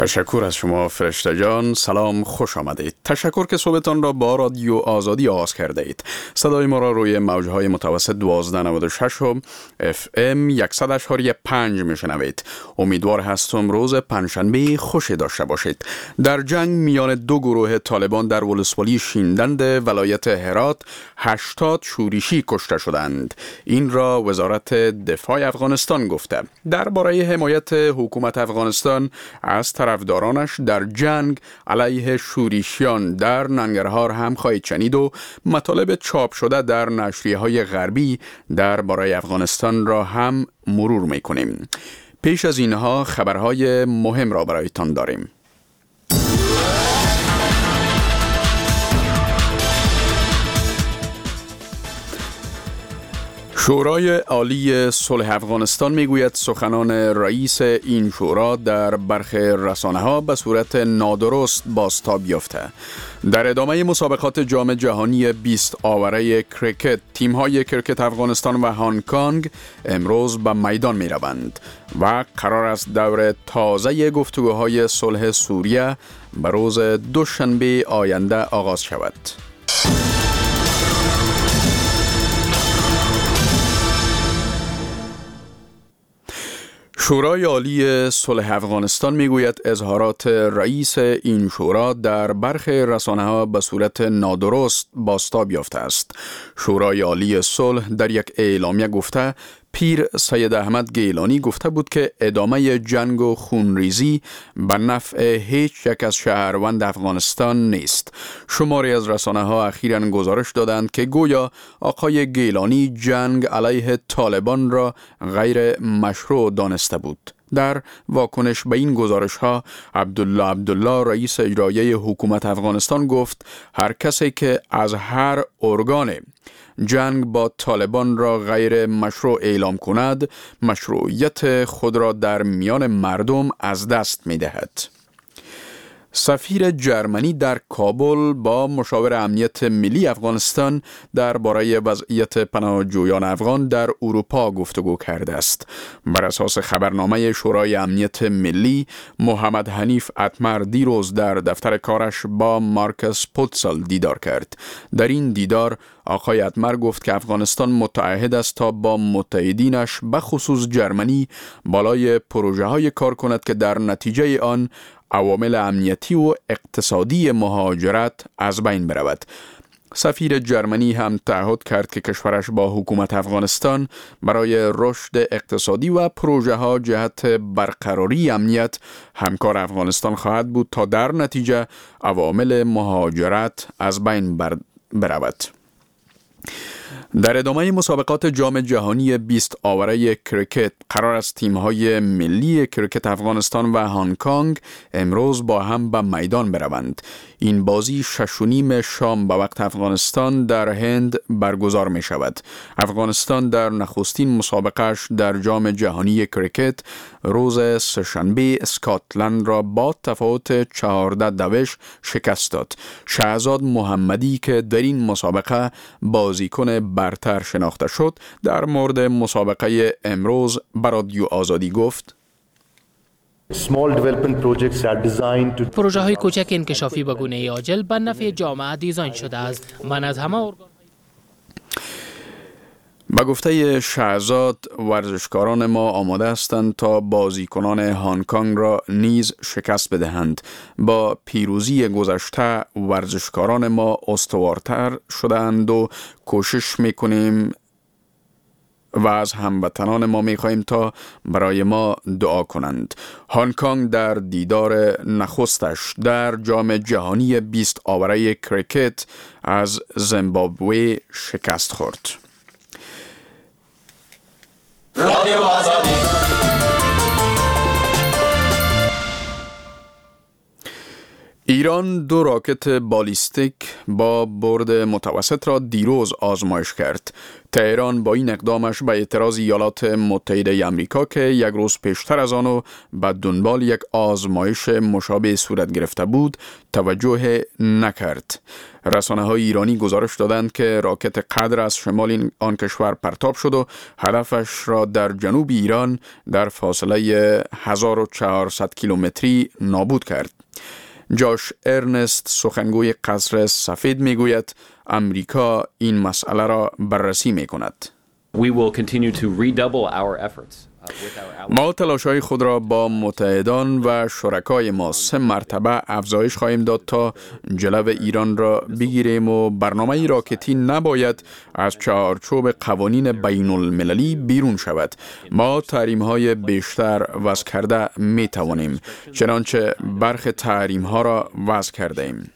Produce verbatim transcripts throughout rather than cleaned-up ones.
تشکر از شما فرشته جان. سلام، خوش آمدید. تشکر که صبحتان را با رادیو آزادی آغاز کرده اید. صدای ما را روی موجهای متوسط دوازده نود و شش و اف ام صد و پنج و پنج میشنوید. امیدوار هستم روز پنجشنبه خوشی داشته باشید. در جنگ میان دو گروه طالبان در ولسوالی شیندند ولایت هرات هشتاد شورشی کشته شدند. این را وزارت دفاع افغانستان گفته. درباره حمایت حکومت افغانستان از طرفدارانش در جنگ علیه شورشیان در ننگرهار هم خواهید شنید و مطالب چاپ شده در نشریه‌های غربی درباره افغانستان را هم مرور می‌کنیم. پیش از اینها خبرهای مهم را برایتان داریم. شورای عالی صلح افغانستان میگوید سخنان رئیس این شورا در برخی رسانه‌ها به صورت نادرست بازتاب یافته. در ادامه مسابقات جام جهانی بیست آوره کریکت، تیم‌های کریکت افغانستان و هنگ کنگ امروز به میدان می‌روند و قرار است دور تازه گفتگوهای صلح سوریه به روز دوشنبه آینده آغاز شود. شورای عالی صلح افغانستان میگوید اظهارات رئیس این شورا در برخی رسانه‌ها به صورت نادرست بازتاب یافته است. شورای عالی صلح در یک اعلامیه گفته پیر سید احمد گیلانی گفته بود که ادامه جنگ و خونریزی به نفع هیچ یک از شهروند افغانستان نیست. شماری از رسانه‌ها اخیراً گزارش دادند که گویا آقای گیلانی جنگ علیه طالبان را غیر مشروع دانسته بود. در واکنش به این گزارش ها عبدالله عبدالله رئیس اجرایی حکومت افغانستان گفت هر کسی که از هر ارگان جنگ با طالبان را غیر مشروع اعلام کند مشروعیت خود را در میان مردم از دست می دهد. سفیر جرمنی در کابل با مشاور امنیت ملی افغانستان درباره وضعیت پناهجویان افغان در اروپا گفتگو کرده است. بر اساس خبرنامه شورای امنیت ملی، محمد حنیف اتمر دیروز در دفتر کارش با مارکس پوتسل دیدار کرد. در این دیدار آقای اتمر گفت که افغانستان متعهد است تا با متحدینش به خصوص جرمنی بالای پروژه های کار کند که در نتیجه آن عوامل امنیتی و اقتصادی مهاجرت از بین برود. سفیر جرمنی هم تعهد کرد که کشورش با حکومت افغانستان برای رشد اقتصادی و پروژه ها جهت برقراری امنیت همکار افغانستان خواهد بود تا در نتیجه عوامل مهاجرت از بین برود. در ادامه مسابقات جام جهانی بیست آوره کریکت قرار است تیم‌های ملی کریکت افغانستان و هنگ کنگ امروز با هم به میدان بروند. این بازی شش و نیم شام به وقت افغانستان در هند برگزار می شود. افغانستان در نخستین مسابقهش در جام جهانی کریکت روز سه‌شنبه اسکاتلند را با تفاوت چهارده دوش شکست داد. شهزاد محمدی که در این مسابقه بازیکن برتر شناخته شد در مورد مسابقه امروز به رادیو آزادی گفت پروژه های کوچک انکشافی به گونه عاجل به نفع جامعه دیزاین شده است. من از همه ارگان با گفته شهزاد ورزشکاران ما آماده هستند تا بازیکنان هنگ کنگ را نیز شکست بدهند. با پیروزی گذشته ورزشکاران ما استوارتر شدند و کوشش میکنیم و از هموطنان ما میخواهیم تا برای ما دعا کنند. هنگ کنگ در دیدار نخستش در جام جهانی بیست آوره کریکت از زیمبابوه شکست خورد. رادیو آزادی. ایران دو راکت بالیستیک با برد متوسط را دیروز آزمایش کرد. تهران با این اقدامش به اعتراض ایالات متحده آمریکا که یک روز پیشتر از آنو به دنبال یک آزمایش مشابه صورت گرفته بود توجه نکرد. رسانه های ایرانی گزارش دادند که راکت قدر از شمال آن کشور پرتاب شد و هدفش را در جنوب ایران در فاصله هزار و چهارصد کیلومتری نابود کرد. جاش ارنست سخنگوی قصر سفید میگوید امریکا این مسئله را بررسی می کند. We will continue to redouble our efforts. ما تلاش‌های خود را با متحدان و شرکای ما سه مرتبه افزایش خواهیم داد تا جلو ایران را بگیریم و برنامه راکتی نباید از چارچوب قوانین بین المللی بیرون شود. ما تحریم‌های بیشتر وضع کرده می توانیم، چنانچه برخی تحریم‌ها را وضع کرده ایم.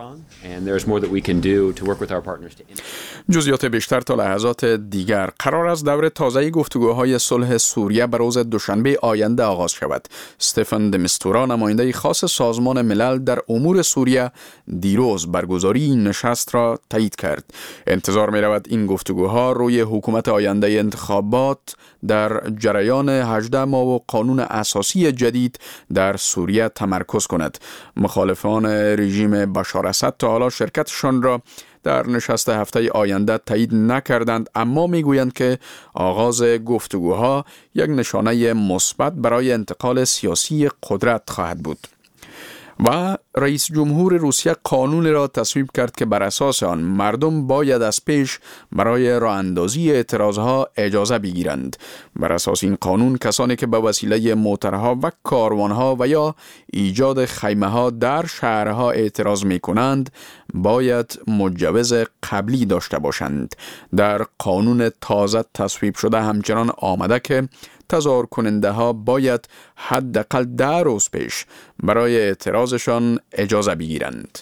جزئیات بیشتر تا لحظات دیگر. قرار است دور تازه گفتگوهای صلح سوریه به روز دوشنبه آینده آغاز شود. استفان د میستورا، نماینده خاص سازمان ملل در امور سوریه، دیروز برگزاری این نشست را تایید کرد. انتظار می رود این گفتگوها روی حکومت آینده انتخابات در جریان هجده ماه و قانون اساسی جدید در سوریه تمرکز کند. مخالفان رژیم بشار اسد تا حالا شرکتشان را در نشست هفته آینده تایید نکردند، اما میگویند که آغاز گفتگوها یک نشانه مثبت برای انتقال سیاسی قدرت خواهد بود. و رئیس جمهور روسیه قانون را تصویب کرد که بر اساس آن مردم باید از پیش برای راه اندازی اعتراضها اجازه بگیرند. بر اساس این قانون کسانی که به وسیله موترها و کاروانها و یا ایجاد خیمه‌ها در شهرها اعتراض می کنند باید مجوز قبلی داشته باشند. در قانون تازه تصویب شده همچنان آمده که تظاهر کننده ها باید حداقل ده روز پیش برای اعتراضشان اجازه بگیرند.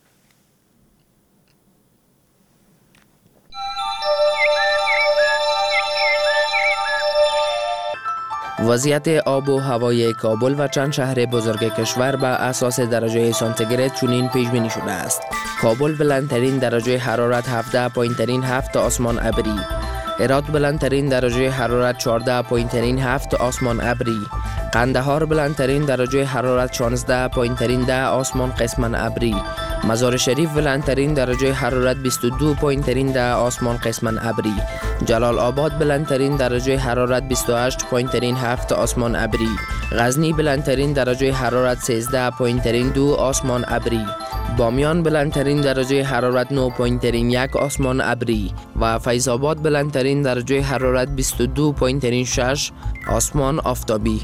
وضعیت آب و هوای کابل و چند شهر بزرگ کشور به اساس درجه سانتیگراد چنین پیش بینی شده است. کابل بلندترین درجه حرارت هفده پایینترین هفت آسمان ابری. هرات بلندترین درجه حرارت چهارده پایینترین هفت آسمان ابری. قندهار بلندترین درجه حرارت شانزده پایینترین ده آسمان قسماً ابری. مزار شریف بلندترین درجه حرارت بیست و دو پایینترین ده آسمان قسماً ابری. جلال آباد بلندترین درجه حرارت بیست و هشت پایینترین هفت آسمان ابری. غزنی بلندترین درجه حرارت سیزده پایینترین دو آسمان ابری. بامیان بلندترین درجه حرارت نه پایینترین یک آسمان ابری و فیض آباد بلندترین درجه حرارت بیست و دو پایینترین شش آسمان آفتابی.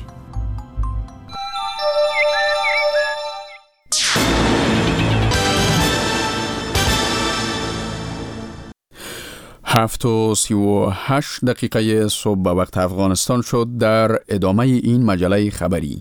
هفت و سی و هشت دقیقه صبح به وقت افغانستان شد. در ادامه این مجله خبری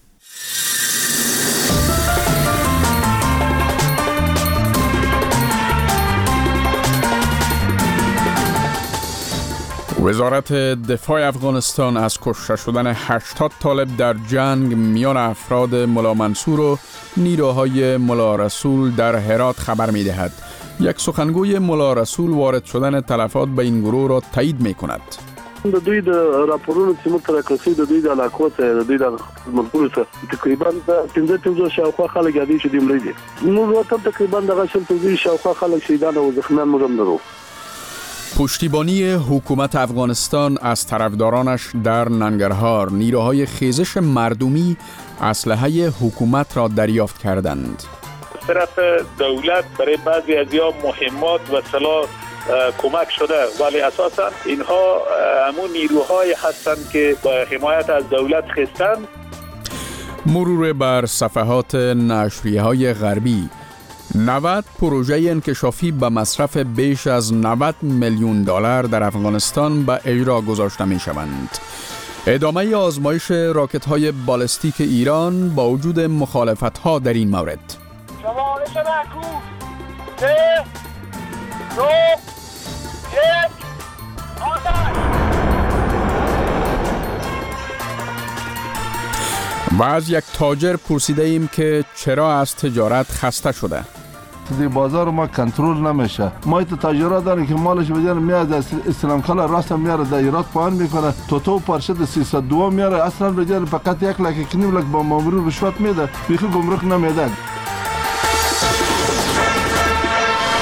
وزارت دفاع افغانستان از کشته شدن هشتاد طالب در جنگ میان افراد ملا منصور و نیروهای ملا رسول در هرات خبر می دهد. یک سخنگوی ملا رسول وارد شدن تلفات به این گروه را تایید می کند. د دوی د راپورونو چې موږ تر کسي د دوی د علاقو ته د دوی د ملګرو ته تقریبا د پنځه پنځه شاوخوا خلک یادې چې د مړي دي. موږ ورته تقریبا د شل پنځه شاوخوا خلک شهیدان او زخمیان موږ هم درو. پشتیبانی حکومت افغانستان از طرفدارانش در ننگرهار، نیروهای خیزش مردمی اسلحه حکومت را دریافت کردند. طرف دولت برای بعضی از یا مهمات و سلاح کمک شده، ولی اساسا اینها همون نیروهای هستند که با حمایت از دولت خستند. مرور بر صفحات نشریه‌های غربی. نود پروژه انکشافی به مصرف بیش از نود میلیون دلار در افغانستان به اجرا گذاشته می شوند. ادامه آزمایش راکت‌های بالستیک ایران با وجود مخالفت‌ها در این مورد. شمارش معکوس سه دو یک آتش. و از یک تاجر پرسیده ایم که چرا از تجارت خسته شده. دی بازار ما کنترل نمیشه. ما ایت تاجرها داریم که مالش بجن میاد از اسلام کلا راست میاره در ایراد پایین میکنه. تو تو پرشد سیصد و دو میاره اصلا بجن فقط یک لک کنیم لک با مامور رشوت میده. بیخی گمرک نمیده.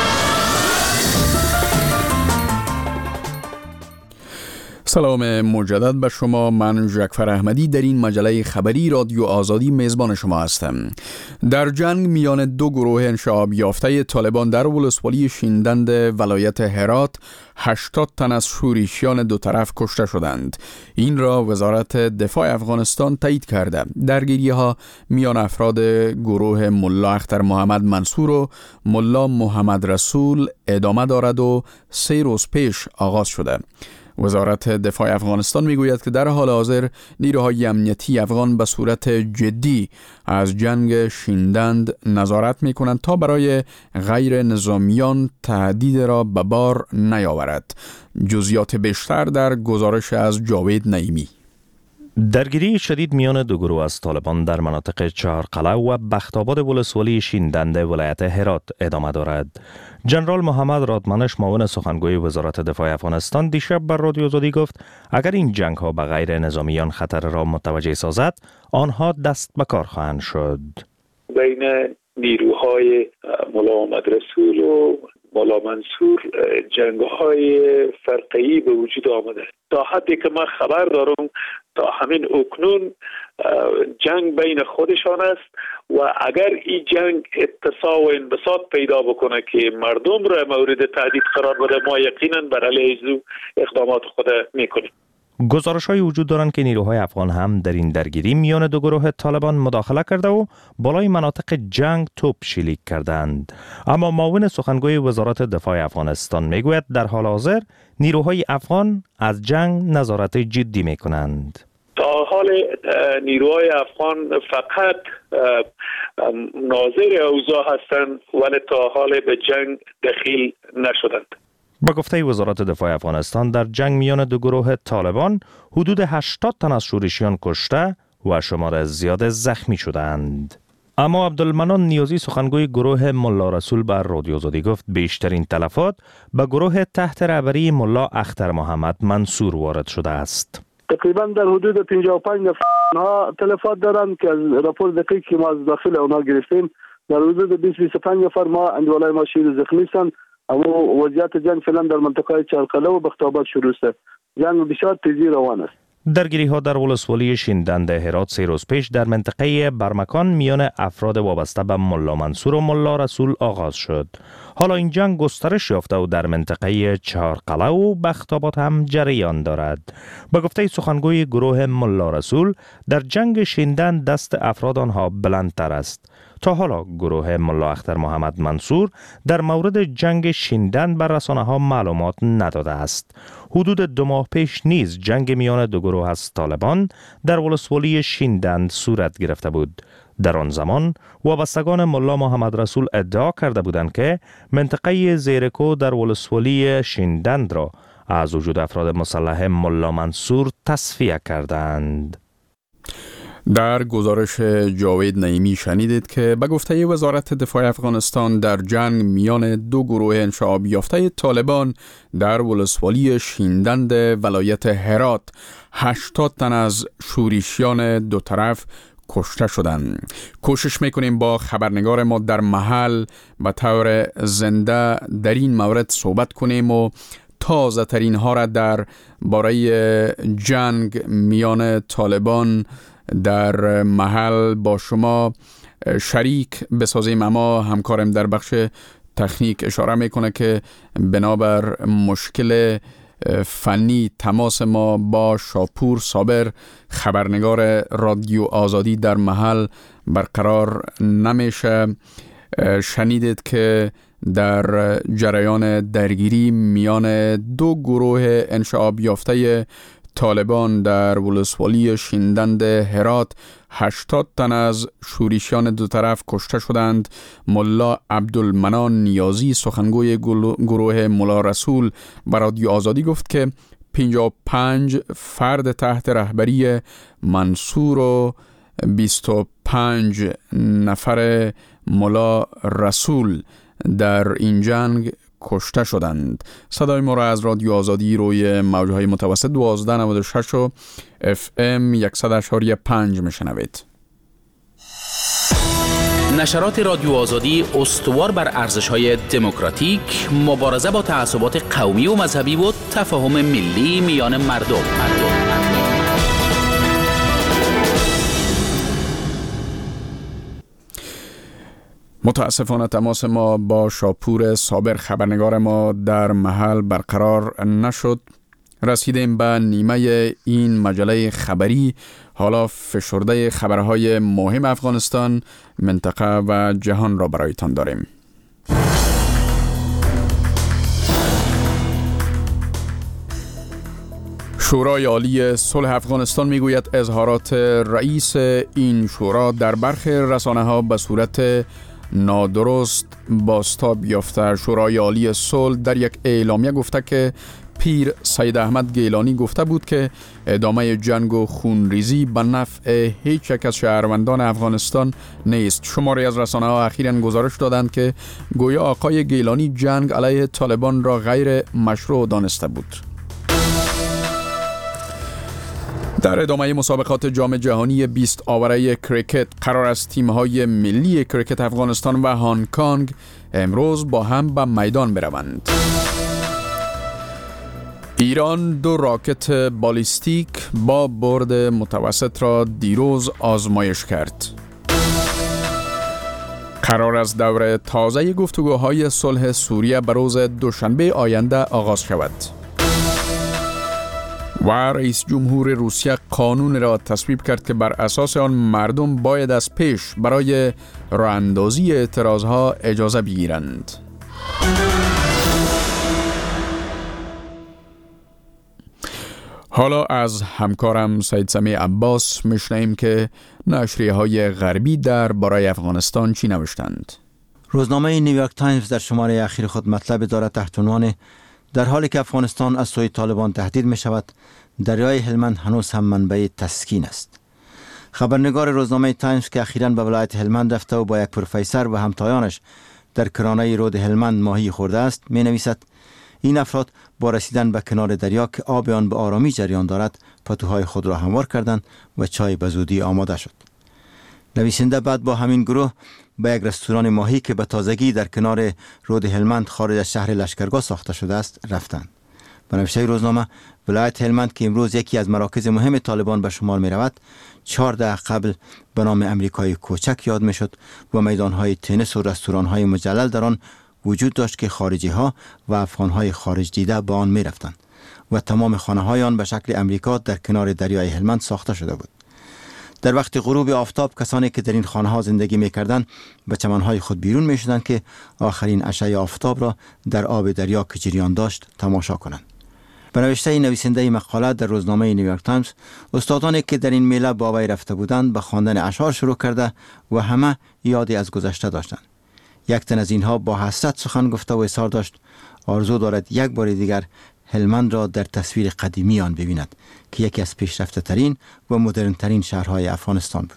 سلام مجدد به شما. من جعفر احمدی در این مجله خبری رادیو آزادی میزبان شما هستم. در جنگ میان دو گروه انشعاب یافته طالبان در ولسوالی شیندند ولایت هرات هشتاد تن از شورشیان دو طرف کشته شدند. این را وزارت دفاع افغانستان تایید کرده. درگیری ها میان افراد گروه ملا اختر محمد منصور و ملا محمد رسول ادامه دارد و سه روز پیش آغاز شده. وزارت دفاع افغانستان میگوید که در حال حاضر نیروهای امنیتی افغان به صورت جدی از جنگ شیندند نظارت میکنند تا برای غیر نظامیان تهدید را به بار نیاورد. جزئیات بیشتر در گزارش از جاوید نعیمی. درگیری شدید میان دو گروه از طالبان در مناطق چهارقلعه و بختاباد ولسوالی شیندند ولایت هرات ادامه دارد. جنرال محمد رادمنش معاون سخنگوی وزارت دفاع افغانستان دیشب بر رادیو آزادی گفت اگر این جنگ ها به غیر نظامیان خطر را متوجه سازد آنها دست به کار خواهند شد. بین نیروهای ملا محمد رسول و ملا منصور جنگ‌های فرقه‌ای به وجود آمده. تا حدی که من خبر دارم تا همین اکنون جنگ بین خودشان است و اگر این جنگ اتساع و انبساط پیدا بکنه که مردم را مورد تهدید قرار بده، ما یقینا بر علیه او اقدامات خود میکنیم. گزارش‌های وجود دارند که نیروهای افغان هم در این درگیری میان دو گروه طالبان مداخله کرده و بالای مناطق جنگ توپ شلیک کردند. اما معاون سخنگوی وزارت دفاع افغانستان میگوید در حال حاضر نیروهای افغان از جنگ نظارت جدی میکنند. تا حال نیروهای افغان فقط ناظر اوضاع هستند ولی تا حال به جنگ دخیل نشدند. با گفته وزارت دفاع افغانستان در جنگ میان دو گروه طالبان حدود هشتاد تن از شورشیان کشته و شمار زیاد زخمی شدند. اما عبدالمنان نیازی سخنگوی گروه ملا رسول بر رادیو آزادی گفت بیشترین تلفات به گروه تحت رهبری ملا اختر محمد منصور وارد شده است. تقریبا در حدود پنجاه و پنج نفر تلفات دارند که از راپور دقیقی که ما از داخل اونا گرفتیم در حدود بیست تا بیست و پنج نفر ما اندوالای ما شیر زخمی هستند. اما وضعیت جنگ فعلا در منطقه چهارقلعه و بختاباد شروع است. جنگ بسیار تیزی روان است. درگیری ها در ولسوالی شیندند هرات سه روز پیش در منطقه برمکان میان افراد وابسته به ملا منصور و ملا رسول آغاز شد. حالا این جنگ گسترش یافته و در منطقه چهارقلعه و بختاباد هم جریان دارد. به گفته سخنگوی گروه ملا رسول در جنگ شیندند دست افراد آنها بلندتر است. تا حالا گروه ملا اختر محمد منصور در مورد جنگ شیندند بر رسانه ها معلومات نداده است. حدود دو ماه پیش نیز جنگ میان دو گروه از طالبان در ولسوالی شیندند صورت گرفته بود. در آن زمان وابستگان ملا محمد رسول ادعا کرده بودند که منطقه زیرکو در ولسوالی شیندند را از وجود افراد مسلح ملا منصور تصفیه کردند. در گزارش جاوید نعیمی شنیدید که به گفته وزارت دفاع افغانستان در جنگ میان دو گروه انشعاب یافته طالبان در ولسوالی شیندند ولایت هرات هشتاد تن از شورشیان دو طرف کشته شدند. کوشش میکنیم با خبرنگار ما در محل به طور زنده در این مورد صحبت کنیم و تازه ترین ها را در باره جنگ میان طالبان در محل با شما شریک بسازیم. اما همکارم در بخش تکنیک اشاره میکنه که بنابر مشکل فنی تماس ما با شاپور صابر خبرنگار رادیو آزادی در محل برقرار نمیشه. شنیدید که در جریان درگیری میان دو گروه انشعاب یافته طالبان در ولسوالی شیندند هرات هشتاد تن از شورشیان دو طرف کشته شدند. ملا عبدالمنان نیازی سخنگوی گروه ملا رسول بر رادیو آزادی گفت که پنجاه و پنج فرد تحت رهبری منصور و بیست و پنج نفر ملا رسول در این جنگ کشته شدند. صدای ما را از رادیو آزادی روی موجهای متوسط دوازده نود و شش و اف ام صد و پنج میشنوید. نشرات رادیو آزادی استوار بر ارزش‌های دموکراتیک، مبارزه با تعصبات قومی و مذهبی و تفاهم ملی میان مردم. مردم. متاسفانه تماس ما با شاپور صابر خبرنگار ما در محل برقرار نشد. رسیدیم به نیمه این مجله خبری. حالا فشرده خبرهای مهم افغانستان، منطقه و جهان را برایتان داریم. شورای عالی صلح افغانستان میگوید اظهارات رئیس این شورا در برخی رسانه‌ها به صورت نادرست بازتاب یافته. شورای عالی صلح در یک اعلامیه گفته که پیر سید احمد گیلانی گفته بود که ادامه جنگ و خونریزی به نفع هیچ یک از شهروندان افغانستان نیست. شماری از رسانه‌ها اخیراً گزارش دادند که گویا آقای گیلانی جنگ علیه طالبان را غیر مشروع دانسته بود. در ادامه مسابقات جام جهانی بیست آوره کریکت قرار است تیم‌های ملی کریکت افغانستان و هنگ کنگ امروز با هم به میدان بروند. ایران دو راکت بالیستیک با برد متوسط را دیروز آزمایش کرد. قرار است دوره تازه گفتگوهای صلح سوریه به روز دوشنبه آینده آغاز شود. و رئیس جمهور روسیه قانون را تصویب کرد که بر اساس آن مردم باید از پیش برای راه اندازی اعتراضها اجازه بگیرند. حالا از همکارم سید سمیع عباس میشنویم که نشریه های غربی در باره افغانستان چی نوشتند. روزنامه نیویورک تایمز در شماره اخیر خود مطلب دارد تحت عنوان در حالی که افغانستان از سوی طالبان تهدید می شود، دریای هلمند هنوز هم منبع تسکین است. خبرنگار روزنامه تایمز که اخیراً به ولایت هلمند رفته و با یک پروفسور و همتایانش در کرانه رود هلمند ماهی خورده است می نویسد این افراد با رسیدن به کنار دریا که آب آن به آرامی جریان دارد پتوهای خود را هموار کردند و چای به زودی آماده شد. نویسنده بعد با همین گروه به یک رستوران ماهی که به تازگی در کنار رود هلمند خارج از شهر لشکرگاه ساخته شده است رفتند. به نوشته روزنامه ولایت هلمند که امروز یکی از مراکز مهم طالبان به شمار می رود، چهار دهه قبل به نام امریکای کوچک یاد می شد و میدانهای تنیس و رستوران‌های مجلل در آن وجود داشت که خارجی ها و افغان‌های خارج دیده به آن می رفتند و تمام خانه‌های آن به شکل امریکا در کنار دریای هلمند ساخته شده بود. در وقت غروب آفتاب کسانی که در این خانه‌ها زندگی می‌کردند به چمن‌های خود بیرون می‌شدند که آخرین اشعه آفتاب را در آب دریا که جریان داشت تماشا کنند. به نوشته نویسنده مقاله در روزنامه نیویورک تایمز، استادانی که در این میله با وی رفته بودند به خواندن اشعار شروع کرده و همه یادی از گذشته داشتند. یک تن از اینها با حسرت سخن گفته و اصرار داشت آرزو دارد یک بار دیگر هلمند را در تصویر قدیمی آن ببیند که یکی از پیشرفته ترین و مدرن ترین شهرهای افغانستان بود.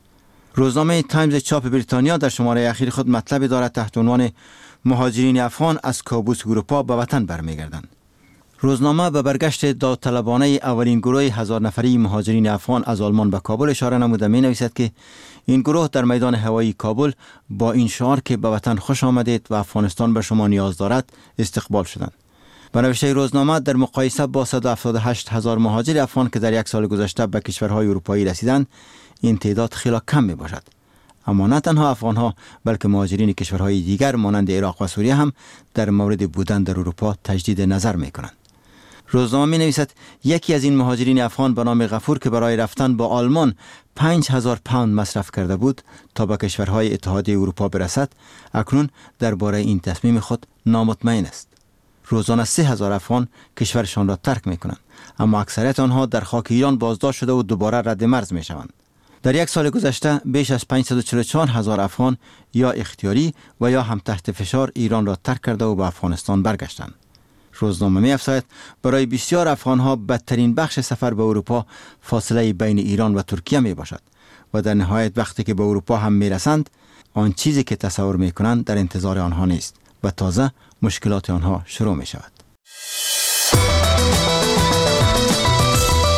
روزنامه تایمز چاپ بریتانیا در شماره اخیر خود مطلب دارد تحت عنوان مهاجرین افغان از کابوس اروپا به وطن برمیگردند. روزنامه به برگشت داوطلبانه اولین گروه هزار نفری مهاجرین افغان از آلمان به کابل اشاره نموده می نویسد که این گروه در میدان هوایی کابل با این شعار که به وطن خوش آمدید و افغانستان به شما نیاز دارد استقبال شدند. به نوشته روزنامه در مقایسه با صد و هفتاد و هشت هزار مهاجر افغان که در یک سال گذشته به کشورهای اروپایی رسیدند این تعداد خیلی کم می باشد. اما نه تنها افغانها بلکه مهاجرین کشورهای دیگر مانند عراق و سوریه هم در مورد بودن در اروپا تجدید نظر می کنند. روزنامه می نویسد یکی از این مهاجرین افغان به نام غفور که برای رفتن با آلمان پنج هزار پوند مصرف کرده بود تا به کشورهای اتحادیه اروپا برسد، اکنون درباره این تصمیم خود نامطمئن است. روزانه سه هزار افغان کشورشان را ترک می کنند، اما اکثریت آنها در خاک ایران بازداشت شده و دوباره رد مرز می شوند. در یک سال گذشته بیش از پانصد و چهل و چهار هزار افغان یا اختیاری و یا هم تحت فشار ایران را ترک کرده و به افغانستان برگشتند. روزنامه می افزاید برای بسیار افغانها بدترین بخش سفر به اروپا فاصله بین ایران و ترکیه می باشد و در نهایت وقتی که به اروپا هم می رسند آن چیزی که تصور می کنند در انتظار آنها نیست و تازه مشکلات آنها شروع می شود.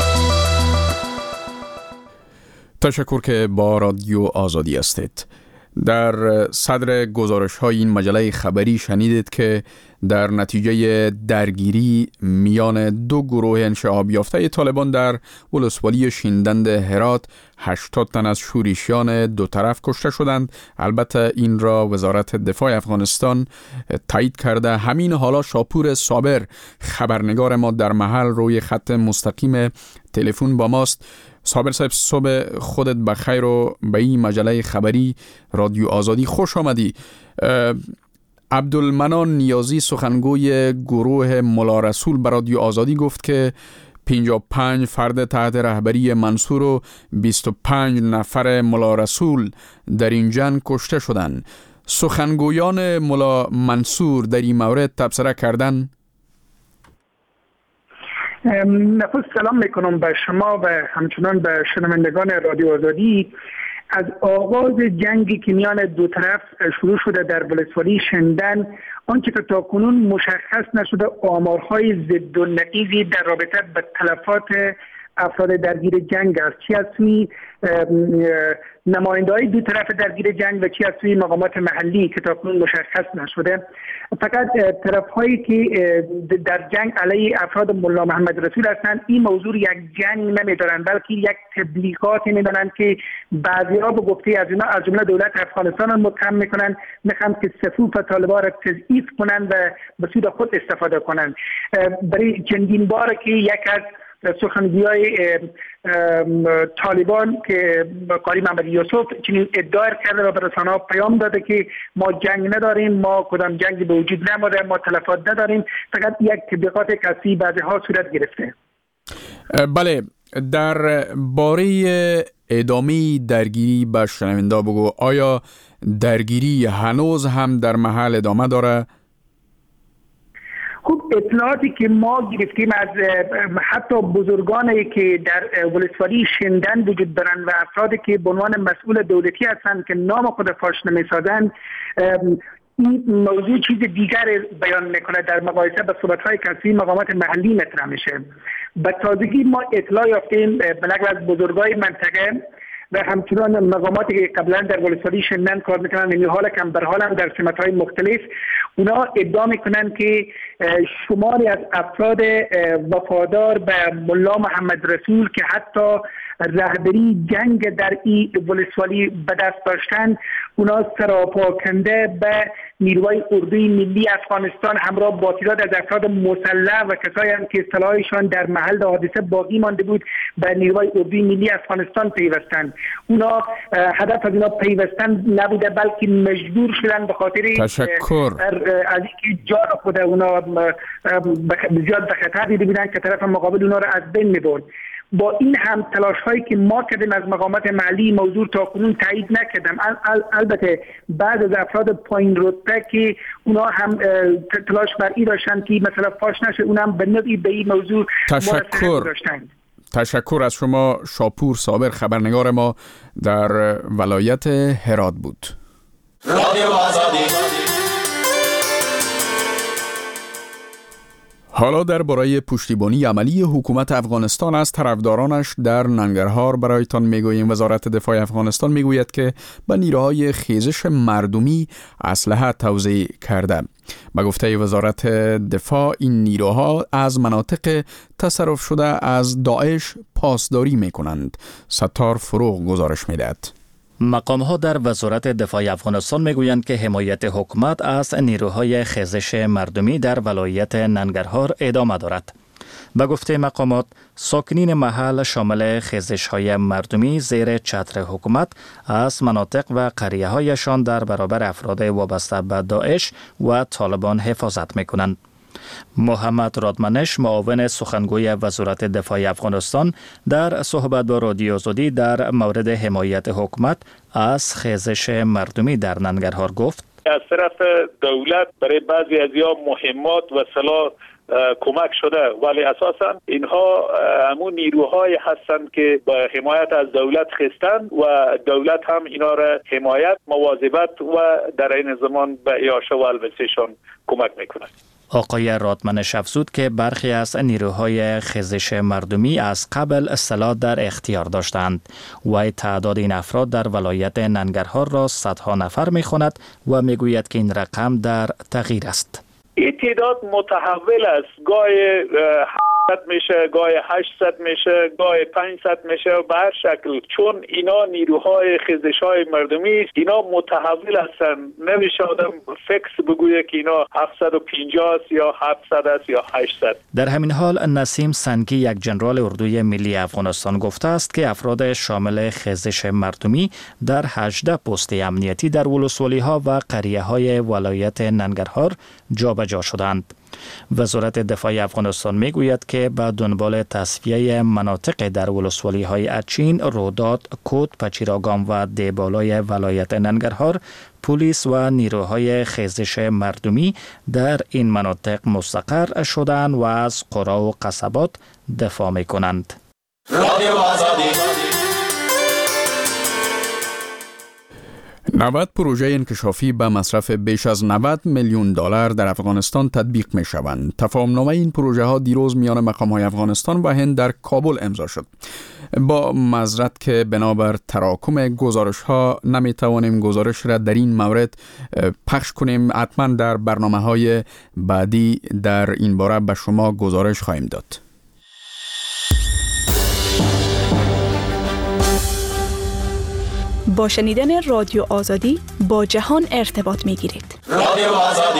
تشکر که با رادیو آزادی هستید. در صدر گزارش های این مجله خبری شنیدید که در نتیجه درگیری میان دو گروه انشعاب یافته طالبان در ولسوالی شیندند هرات هشتاد تن از شورشیان دو طرف کشته شدند. البته این را وزارت دفاع افغانستان تایید کرده. همین حالا شاپور صابر خبرنگار ما در محل روی خط مستقیم تلفن با ماست. صابر صاحب صبح خودت بخیر و به این مجله خبری رادیو آزادی خوش آمدی. عبدالمنان نیازی سخنگوی گروه ملا رسول به رادیو آزادی گفت که پنجاه و پنج فرد تحت رهبری منصور و بیست و پنج نفر ملا رسول در این جنگ کشته شدند. سخنگویان ملا منصور در این مورد تبصره کردند. نخست سلام میکنم به شما و همچنان به شنوندگان رادیو آزادی. از آغاز جنگی که میان دو طرف شروع شده در ولسوالی شندن، آنچه که تاکنون مشخص نشده آمارهای ضد و نقیضی در رابطه به تلفات افراد درگیر جنگ است، چی از سوی نماینده‌های دو طرف درگیر جنگ و چی از سوی مقامات محلی که تاکنون مشخص نشده. فقط طرف‌هایی که در جنگ علیه افراد ملا محمد رسول هستند این موضوع یک جنگ نمی‌دارند، بلکه یک تبلیغاتی می‌دانند که بعضی‌ها به گفته از اینا از جمله دولت افغانستان را متهم می‌کنند، می‌خواهند که صفوف طالبان را تضعیف کنند و به سود خود استفاده کنند. برای چندین بار که یک از سخنگویای طالبان که قاری محمد یوسف چنین ادعا کرده و به رسانه‌ها پیام داده که ما جنگ نداریم، ما کدام جنگی به وجود نمیاد، ما تلفات نداریم، فقط یک تبلیغات کسی بعضی‌ها صورت گرفته. بله، در باره ادامه درگیری به شنونده بگو، آیا درگیری هنوز هم در محل ادامه داره؟ خب اطلاعاتی که ما گرفتیم از حتی بزرگانی که در ولسوالی شندن وجود دارند و افرادی که به عنوان مسئول دولتی هستند که نام خود فاش نمی‌سازند، این موضوع چیز دیگر بیان میکنه. در مقایسه با صحبت‌های کسی مقامات محلی مطرح میشه. به تازگی ما اطلاع یافتیم به نقل از بزرگای منطقه و همچنان مقاماتی که قبلا در ولسوالی شندن کار میکنن، این حال کم بر حال هم در سمت‌های مختلف، اونا ادعا میکنن که شماری از افراد وفادار به ملا محمد رسول که حتی رهبری جنگ در این ولسوالی به دست داشتن، اونا سراپاکنده به نیروهای اردوی ملی افغانستان همراه با تعداد از افراد مسلح و کسایی هم که اصطلاحشان در محل حادثه باقی مانده بود به نیروهای اردوی ملی افغانستان پیوستند. اونا هدف از اینا پیوستن نبوده، بلکه مجبور شدن به خاطر تشکر از اینکه جان خود اونا زیاد به خطر دیده بودن که طرف مقابل اونا رو از بین می‌برد. با این هم تلاش هایی که ما کردیم از مقامات محلی موضوع تا کنون تایید نکردم. البته بعض از افراد پایین رتبه که اونا هم تلاش بر این داشتن که مثلا فاش نشه، اونا هم به نوعی به این موضوع تشکر داشتن. تشکر از شما شاپور صابر، خبرنگار ما در ولایت هرات بود. رادیو آزادی. حالا درباره پشتیبانی عملی حکومت افغانستان از طرفدارانش در ننگرهار برایتان میگوییم. وزارت دفاع افغانستان میگوید که به نیروهای خیزش مردمی اسلحه توزیع کرده. به گفته وزارت دفاع این نیروها از مناطق تصرف شده از داعش پاسداری میکنند. ستار فروغ گزارش میدهد. مقام‌ها در وزارت دفاع افغانستان میگویند که حمایت حکومت از نیروهای خیزش مردمی در ولایت ننگرهار ادامه دارد. به گفته مقامات، ساکنین محل شامل خیزش‌های مردمی زیر چتر حکومت از مناطق و قریه‌هایشان در برابر افراد وابسته به داعش و طالبان حفاظت می‌کنند. محمد رادمنش، معاون سخنگوی وزارت دفاع افغانستان، در صحبت با رادیو آزادی در مورد حمایت حکومت از خیزش مردمی در ننگرهار گفت: از طرف دولت برای بعضی از یا مهمات و سلاح کمک شده، ولی اساسا اینها همون نیروهای هستند که با حمایت از دولت خستند و دولت هم اینا را حمایت، مواظبت و در این زمان به اعاشه و البسهشان کمک میکنند. آقای رادمنش افزود که برخی از نیروهای خیزش مردمی از قبل سلاح در اختیار داشتند و تعداد این افراد در ولایت ننگرهار را صدها نفر می خواند و می گوید که این رقم در تغییر است. این تعداد متحول است، گاهی هفتصد میشه، گاهی هشتصد میشه، گاهی پانصد میشه و به هر شکل، چون اینا نیروهای خیزش های مردمی است، اینا متحول هستند. نمیشه آدم فکس بگویه که اینا هفتصد و پنجاه است یا هفتصد است یا هشتصد. در همین حال نسیم سنگی، یک ژنرال اردوی ملی افغانستان، گفته است که افراد شامل خیزش مردمی در هجده پست امنیتی در ولسوالی ها و قریه های ولایت ننگرهار جابجا شدند. وزارت دفاع افغانستان می گوید که به دنبال تصفیه مناطق در ولسوالی های اچین، روداد، کود، پچیراگام و دیبالای ولایت ننگرهار، پلیس و نیروهای خیزش مردمی در این مناطق مستقر شدند و از قرا و قصبات دفاع می کنند. نود پروژه انکشافی به مصرف بیش از نود میلیون دلار در افغانستان تطبیق می شوند. تفاهمنامه این پروژه ها دیروز میان مقام های افغانستان و هند در کابل امضا شد. با معذرت که بنابر تراکم گزارش ها نمی توانیم گزارش را در این مورد پخش کنیم. حتما در برنامه های بعدی در این باره به شما گزارش خواهیم داد. با شنیدن رادیو آزادی با جهان ارتباط می گیرید. رادیو آزادی.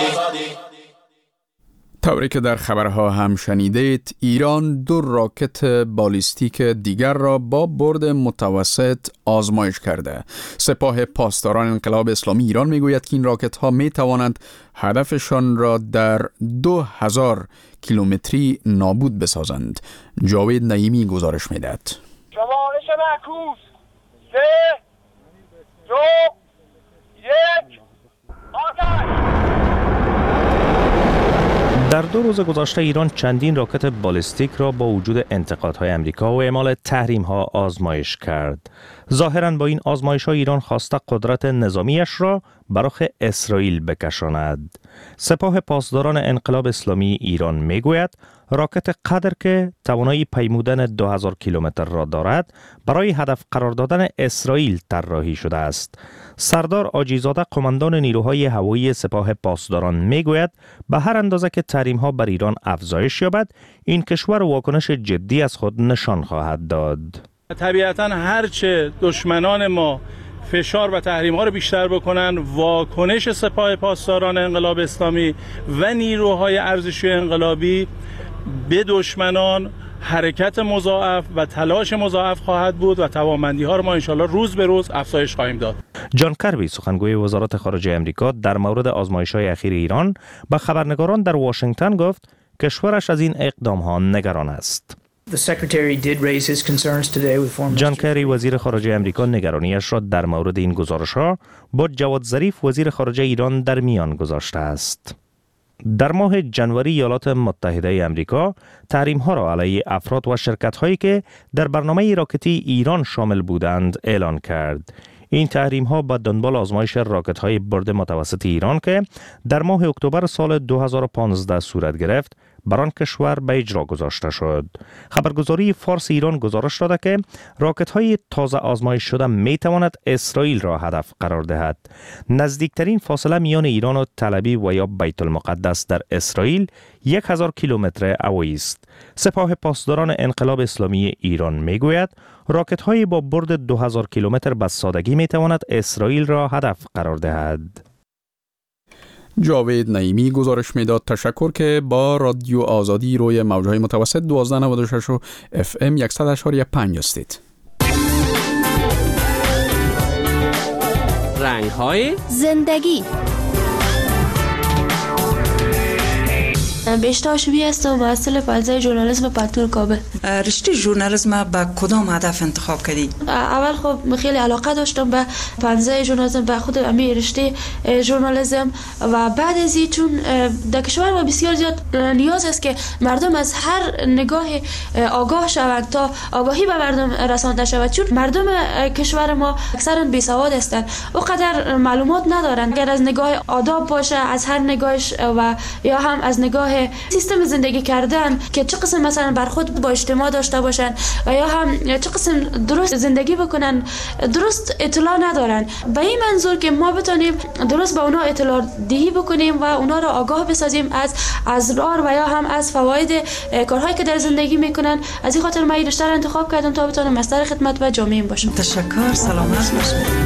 طوری که در خبرها هم شنیدید، ایران دو راکت بالیستیک دیگر را با برد متوسط آزمایش کرده. سپاه پاسداران انقلاب اسلامی ایران می گوید که این راکت ها می توانند هدفشان را در دو هزار کیلومتری نابود بسازند. جاوید نعیمی گزارش می دهد. شمارش معکوس سه دو یک آتش. در دو روز گذشته ایران چندین راکت بالستیک را با وجود انتقادهای امریکا و اعمال تحریم‌ها آزمایش کرد. ظاهراً با این آزمایش‌ها ایران خواسته قدرت نظامیش را بر رخ اسرائیل بکشاند. سپاه پاسداران انقلاب اسلامی ایران میگوید راکت قدر که توانایی پیمودن دو هزار کیلومتر را دارد برای هدف قرار دادن اسرائیل طراحی شده است. سردار آجیزاده قماندان نیروهای هوایی سپاه پاسداران میگوید به هر اندازه که تحریم‌ها بر ایران افزایش یابد این کشور واکنش جدی از خود نشان خواهد داد. طبیعتاً هرچه دشمنان ما فشار و تحریم ها رو بیشتر بکنن، واکنش سپاه پاسداران انقلاب اسلامی و نیروهای ارزشی انقلابی به دشمنان حرکت مضاعف و تلاش مضاعف خواهد بود و توانمندی ها رو ما انشالله روز به روز افزایش خواهیم داد. جان کربی سخنگوی وزارت خارجه امریکا در مورد آزمایش‌های اخیر ایران به خبرنگاران در واشنگتن گفت کشورش از این اقدام ها نگران است. جان کری وزیر خارجه امریکا نگرانیش را در مورد این گزارش‌ها با جواد ظریف وزیر خارجه ایران در میان گذاشته است. در ماه جنوری ایالات متحده امریکا تحریم‌ها را علیه افراد و شرکت‌هایی که در برنامه راکتی ایران شامل بودند اعلان کرد. این تحریم‌ها با دنبال آزمایش راکت‌های برد متوسط ایران که در ماه اکتبر سال دو هزار و پانزده صورت گرفت بر آن کشور به اجرا گذاشته شد. خبرگزاری فارس ایران گزارش داده که راکت‌های تازه آزمایش شده می‌تواند اسرائیل را هدف قرار دهد. نزدیکترین فاصله میان ایران و تل‌آویو و یا بیت المقدس در اسرائیل یک هزار کیلومتر هوایی است. سپاه پاسداران انقلاب اسلامی ایران میگوید راکت‌های با برد دو هزار کیلومتر به سادگی می‌تواند اسرائیل را هدف قرار دهد. جاوید نعیمی گزارش میداد. تشکر که با رادیو آزادی روی موجهای متوسط دوازده نود و شش و اف ام صد و اشاری پنج هستید. رنگ‌های زندگی بیشتر هاشمی هستم، محصل فضای ژورنالیسم پتنور کابل. رشته ژورنالیسم با کدام هدف انتخاب کردی؟ اول خب خیلی علاقه داشتم به فضای ژورنالیسم، به خود امی رشته ژورنالیسم و بعد از این چون در کشور ما بسیار زیاد نیاز است که مردم از هر نگاه آگاه شوند تا آگاهی به مردم رسانده شود، چون مردم کشور ما اکثرا بیسواد هستند، اونقدر معلومات ندارند. اگر از نگاه آداب باشه، از هر نگاهش و یا هم از نگاه سیستم زندگی کردن که چه قسم مثلا برخورد با اجتماع داشته باشن و یا هم چه قسم درست زندگی بکنن، درست اطلاع ندارن. به این منظور که ما بتونیم درست با اونا اطلاع دهی بکنیم و اونا رو آگاه بسازیم از اضرار و یا هم از فواید کارهایی که در زندگی میکنن. از این خاطر من این رشته رو انتخاب کردم تا بتونم مصدر خدمت به جامعه باشم. تشکر، سلامت باشید.